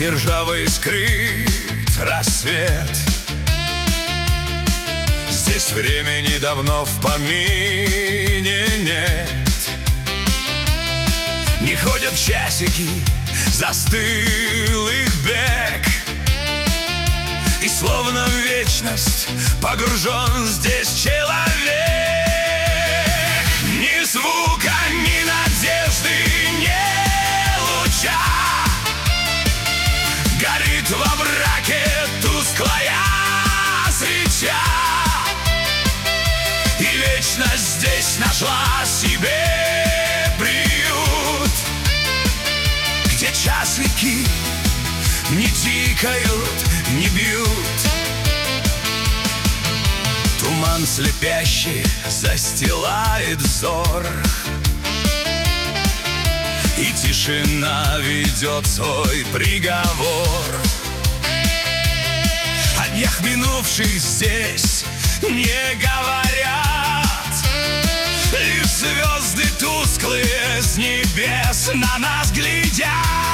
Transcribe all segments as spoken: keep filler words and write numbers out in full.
и ржаво искрит рассвет. Здесь времени давно в помине нет. Не ходят часики, застыл их бег, и словно в вечность погружен здесь человек. Ни звука, ни надежды, ни луча. Горит во мраке тусклая свеча, и вечность здесь нашла себе приют, где часики не тикают, не бьют. Туман слепящий застилает взор, и тишина ведет свой приговор. О днях минувших здесь не говорят, лишь звезды тусклые с небес на нас глядят.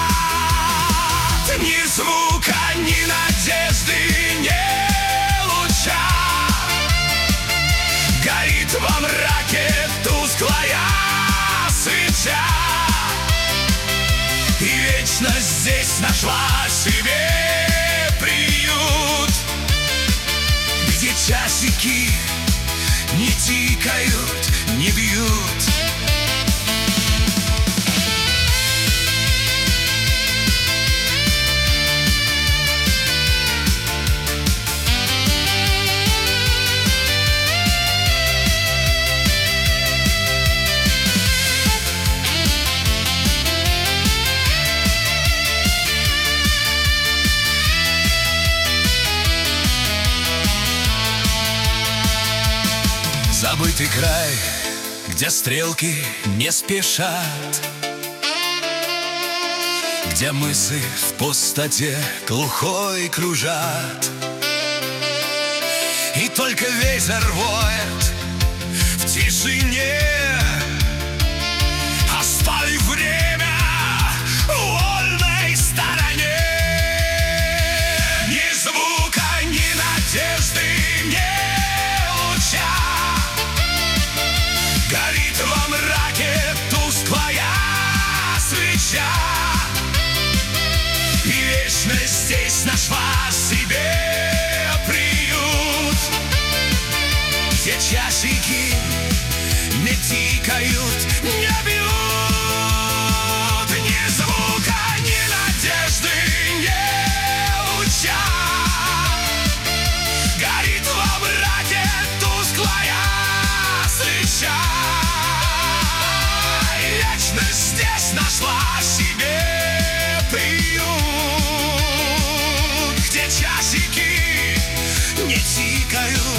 Ни звука, ни надежды, ни луча. Горит во мраке тусклая свеча, и вечность здесь нашла себе приют, где часики не тикают, не бьют. Забытый край, где стрелки не спешат, где мысли в пустоте глухой кружат, и только ветер воет в тишине, оставив время вольной стороне. Ни звука, ни надежды, ни луча. Горит во мраке тусклая свеча, и вечность здесь нашла себе приют, где часики не тикают, не бьют. Ни звука, ни надежды, ни луча. Горит во мраке тусклая свеча, вечность здесь нашла себе приют, где часики не тикают,